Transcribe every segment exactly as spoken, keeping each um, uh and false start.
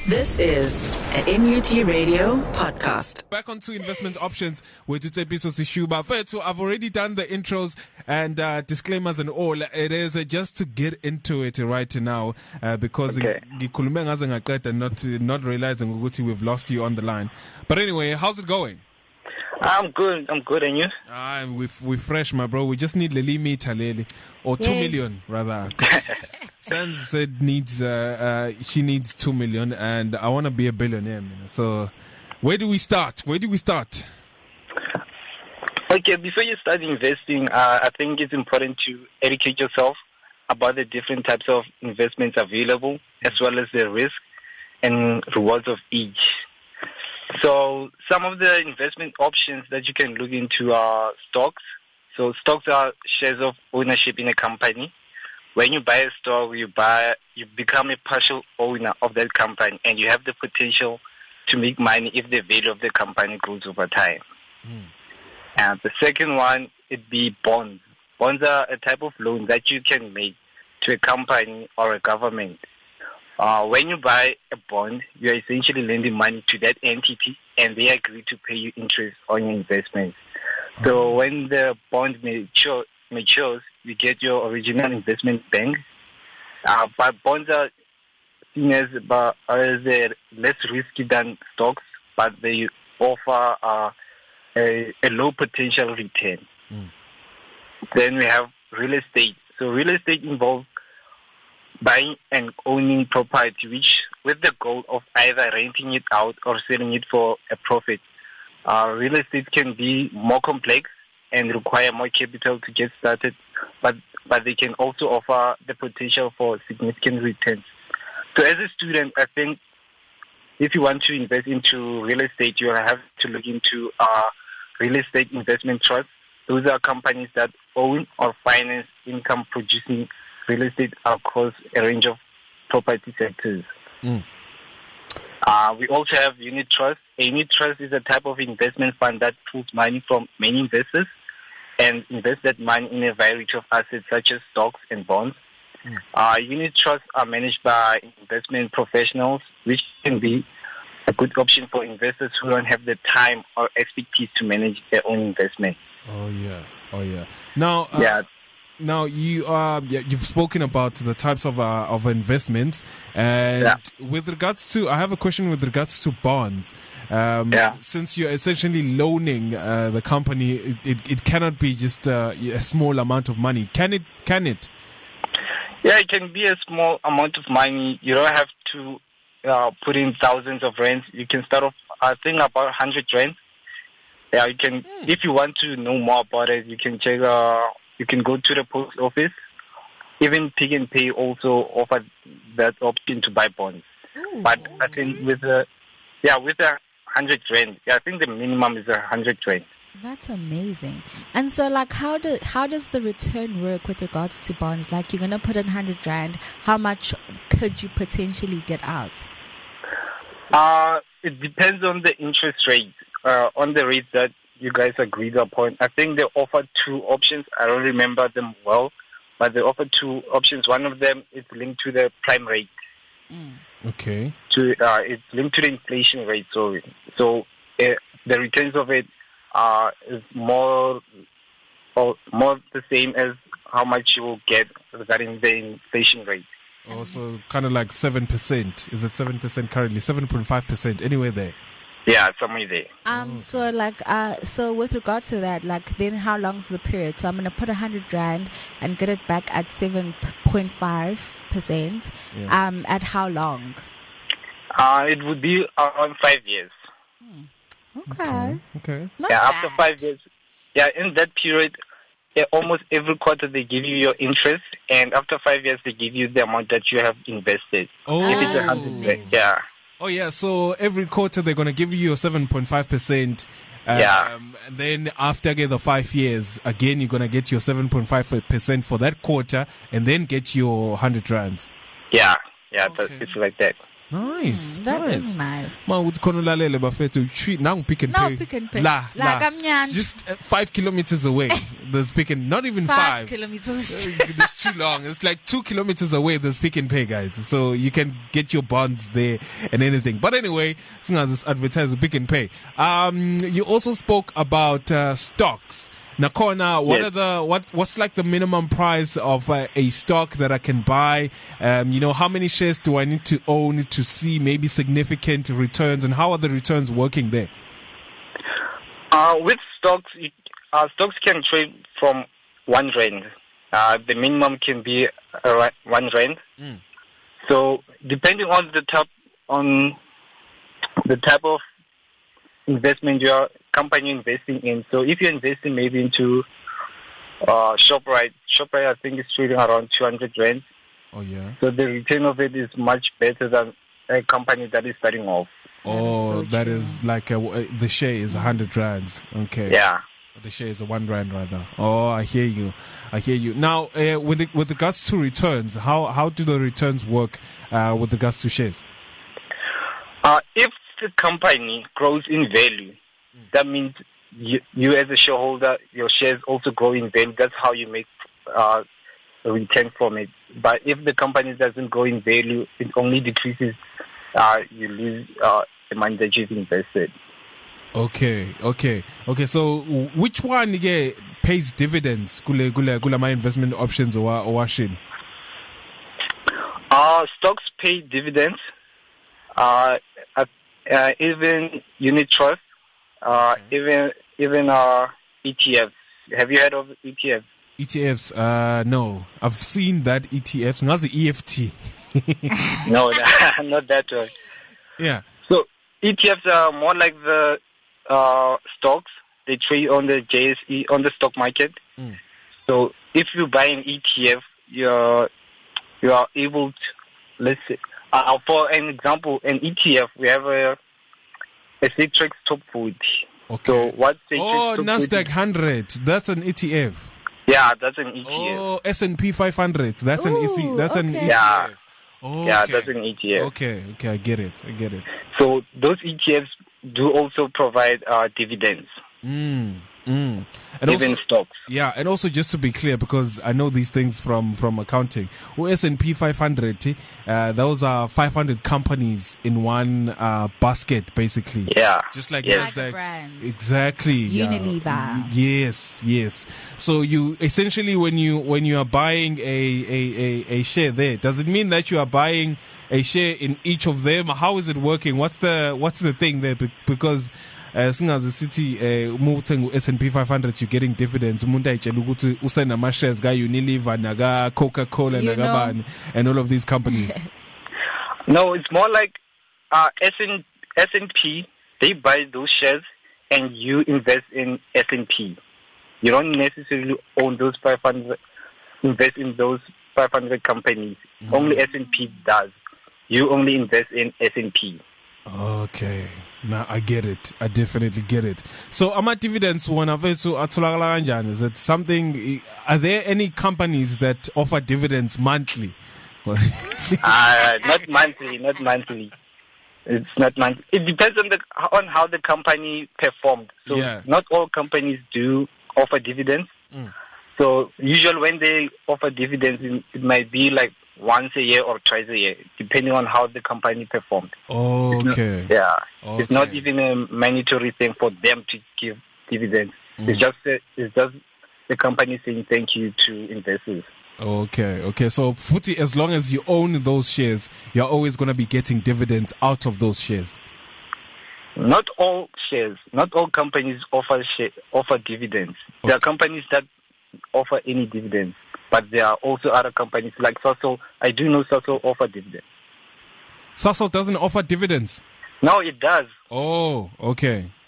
This is an N U T Radio podcast. Back onto investment options with Tutepiso Sishuba. First, I've already done the intros and uh, disclaimers and all. It is uh, just to get into it right now uh, because Okay. and not not realizing Uguti we've lost you on the line. But anyway, how's it going? I'm good. I'm good, and you? Ah, we we fresh, my bro. We just need Leli Mita Leli, or two Yay. million rather. Sans said needs uh, uh, she needs two million, and I want to be a billionaire. Man. So, where do we start? Where do we start? Okay, before you start investing, uh, I think it's important to educate yourself about the different types of investments available, as well as the risk and rewards of each. So some of the investment options that you can look into are stocks. So stocks are shares of ownership in a company. When you buy a stock, you buy, you become a partial owner of that company, and you have the potential to make money if the value of the company grows over time. Mm. And the second one, it'd be bonds. Bonds are a type of loan that you can make to a company or a government. Uh, when you buy a bond, you're essentially lending money to that entity, and they agree to pay you interest on your investments. So when the bond mature, matures, you get your original investment bank. Uh, but bonds are seen as, uh, as uh, less risky than stocks, but they offer uh, a, a low potential return. Mm. Then we have real estate. So real estate involves buying and owning property, which with the goal of either renting it out or selling it for a profit. Uh, real estate can be more complex and require more capital to get started, but but they can also offer the potential for significant returns. So as a student, I think if you want to invest into real estate, you have to look into uh, real estate investment trusts. Those are companies that own or finance income-producing real estate across a range of property sectors. Mm. Uh, we also have unit trust. A unit trust is a type of investment fund that pulls money from many investors and invests that money in a variety of assets such as stocks and bonds. Mm. Uh, unit trusts are managed by investment professionals, which can be a good option for investors who don't have the time or expertise to manage their own investment. Oh yeah, oh yeah. Now, uh, Yeah. Now you uh yeah, you've spoken about the types of uh, of investments, and Yeah. with regards to, I have a question with regards to bonds. Um, Yeah. Since you're essentially loaning uh, the company, it, it, it cannot be just uh, a small amount of money. Can it? Can it? Yeah, it can be a small amount of money. You don't have to uh, put in thousands of rands. You can start off, I think, about one hundred rands. Yeah, you can. Mm. If you want to know more about it, you can check. Uh, you can go to the post office. Even Pick and Pay also offer that option to buy bonds. Ooh, But I think with a yeah, with a hundred rand, yeah, I think the minimum is a hundred rand. that's amazing. And so, like, how do how does the return work with regards to bonds? Like, you're gonna put in hundred rand. How much could you potentially get out? Uh, it depends on the interest rate, uh, on the rate that you guys agreed upon. I think they offer two options. I don't remember them well, but they offer two options. One of them is linked to the prime rate. Mm. Okay. To uh, it's linked to the inflation rate. So, so uh, the returns of it uh, is more or more the same as how much you will get regarding the inflation rate. Also, kind of like seven percent. Is it seven percent currently? Seven point five percent. Anywhere there. Yeah, somewhere there. Um. So, like, uh. So, with regards to that, like, then how long's the period? So, I'm gonna put a hundred rand and get it back at seven point five percent. Yeah. Um. At how long? Uh, it would be around five years. Okay. Okay. Not Yeah, after bad. five years. Yeah, in that period, yeah, almost every quarter they give you your interest, and after five years they give you the amount that you have invested. Oh. If it's a Oh. hundred rand, yeah. Oh yeah, so every quarter they're gonna give you your seven point five percent. Um, Yeah. And then after the five years, again you're gonna get your seven point five percent for that quarter, and then get your hundred rands. Yeah, yeah, that, Okay. it's like that. Nice. Mm, that nice. is nice. Ma uthi khona ulalele bafethu tshwi nangu Pick and No, Pay. Pick and Pay. La, La la. kamnyanzi. Just uh, five kilometers away. There's Pick and not even Five, five. kilometers. It's too long. It's like two kilometers away. There's Pick and Pay, guys. So you can get your bonds there and anything. But anyway, since this advertiser Pick and Pay. Um, you also spoke about uh, stocks. Nakona, what Yes. are the what what's like the minimum price of uh, a stock that I can buy? Um, you know, how many shares do I need to own to see maybe significant returns, and how are the returns working there? Uh, with stocks, you- uh, stocks can trade from one rand. Uh, the minimum can be uh, one rand. Mm. So depending on the type on the type of investment your company investing in. So if you're investing maybe into uh, ShopRite, ShopRite I think is trading around two hundred rand. Oh yeah. So the return of it is much better than a company that is starting off. Oh, so that true. is like a, uh, the share is a hundred rands. Okay. Yeah. The share is a one rand rather. Oh, I hear you. I hear you. Now, uh, with the, with regards to returns, how how do the returns work uh, with regards to shares? Uh, if the company grows in value, that means you, you as a shareholder, your shares also grow in value. That's how you make uh, a return from it. But if the company doesn't grow in value, it only decreases. Uh, you lose uh, the money that you've invested. Okay, okay, okay. So, which one yeah, pays dividends? Kule kule kule my investment options or or shin? Uh, stocks pay dividends. Uh, uh, uh, even unit trust. Uh, even even uh, E T Fs. Have you heard of E T Fs? E T Fs? Uh, no. I've seen that E T Fs. Not the E F T. No, not that one. Yeah. So E T Fs are more like the uh, stocks. They trade on the J S E, on the stock market. Mm. So if you buy an E T F, you're you are able to, let's say, uh, for an example, an E T F, we have a a Citrix Top forty. Okay. So what Citrix Oh, Top Nasdaq forty? one hundred. That's an E T F. Yeah, that's an E T F. Oh, S and P five hundred. That's an E C. Ooh, That's an E T F. okay. Yeah. Oh, Yeah, okay. that's an E T F. Okay, okay, I get it. I get it. So those E T Fs do also provide uh, dividends, Mm, mm. And even also, stocks. yeah, and also just to be clear, because I know these things from from accounting. Well, S and P five hundred, uh, those are five hundred companies in one uh, basket, basically. Yeah. Just like Yes. Nasdaq. Like brands. Exactly. yeah. Unilever. Yes, yes. So you essentially, when you when you are buying a, a, a, a share there, does it mean that you are buying a share in each of them? How is it working? What's the what's the thing there? Be- Because uh, since the city uh, moving S and P five hundred, you're getting dividends. Umuntu ayitshela ukuthi usenama shares ga Unilever, naga Coca-Cola, You naga know. bani, and all of these companies. No, it's more like uh, S and S and P. They buy those shares, and you invest in S and P. You don't necessarily own those five hundred. Invest in those five hundred companies. Mm-hmm. Only S and P does. You only invest in S and P. Okay. Now I get it. I definitely get it. So ama dividends wona vethu atholakala kanjani? Is it something, are there any companies that offer dividends monthly? Uh, not monthly, not monthly. It's not monthly. It depends on the on how the company performed. So Yeah. not all companies do offer dividends. Mm. So usually when they offer dividends, it it might be like once a year or twice a year, depending on how the company performed. Okay. Yeah, it's not Okay. even a mandatory thing for them to give dividends. Mm. It's just a, it's just the company saying thank you to investors. Okay. Okay. So Futi, as long as you own those shares, you're always going to be getting dividends out of those shares. Not all shares, not all companies offer share, offer dividends. There are companies that offer any dividends, but there are also other companies like Sasol. I do know Sasol offer dividends. Sasol doesn't offer dividends. No, it does. Oh, okay.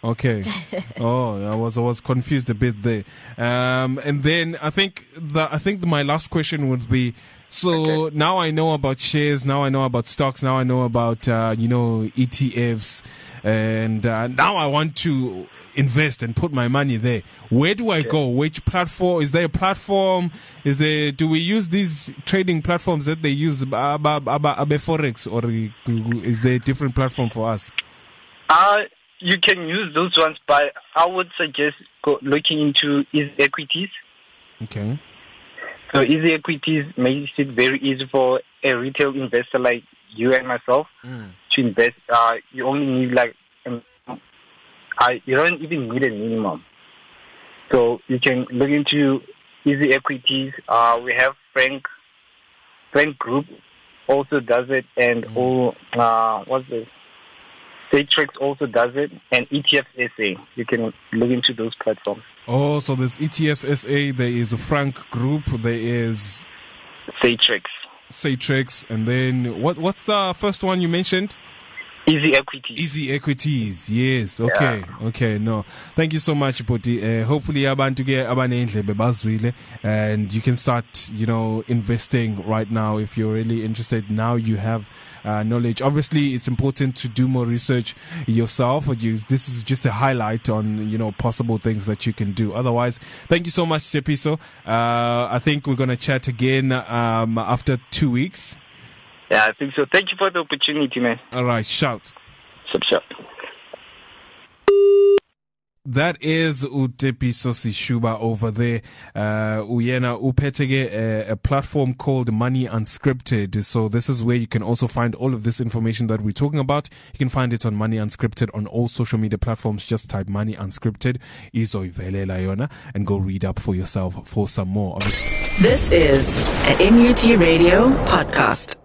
Okay. Oh, I was I was confused a bit there. Um, and then I think the I think my last question would be. So okay. Now I know about shares. Now I know about stocks. Now I know about uh, you know E T Fs, and uh, now I want to invest and put my money there. Where do I yeah. go? Which platform? Is there a platform? Is there? Do we use these trading platforms that they use, Abe Forex, or is there a different platform for us? Uh, you can use those ones, but I would suggest go, looking into Easy Equities. Okay. So Easy Equities makes it very easy for a retail investor like you and myself mm. to invest. Uh, you only need like um, Uh, you don't even need a minimum. So you can look into Easy Equities. Uh, we have Frank Frank Group also does it, and mm. all uh, what's this? Satrix also does it, and E T F S A. You can look into those platforms. Oh, so there's E T F S A, there is a Frank Group, there is Satrix. Satrix, and then what? What's the first one you mentioned? Easy Equities. Easy Equities, yes. Okay, yeah. okay, no. Thank you so much, Poti. Uh, hopefully, abantu ke abanendlebe bazwile, and you can start, you know, investing right now if you're really interested. Now you have uh, knowledge. Obviously, it's important to do more research yourself. Or you, this is just a highlight on, you know, possible things that you can do. Otherwise, thank you so much, Tshepiso. Uh, I think we're gonna chat again um, after two weeks. Yeah, I think so. Thank you for the opportunity, man. All right, shout. Shout, shout. That is Utepiso Sishuba over there. Uh, Uyena Upetege, a, a platform called Money Unscripted. So this is where you can also find all of this information that we're talking about. You can find it on Money Unscripted on all social media platforms. Just type Money Unscripted, Izo Ivelela Yona, and go read up for yourself for some more. This is a N U T Radio podcast.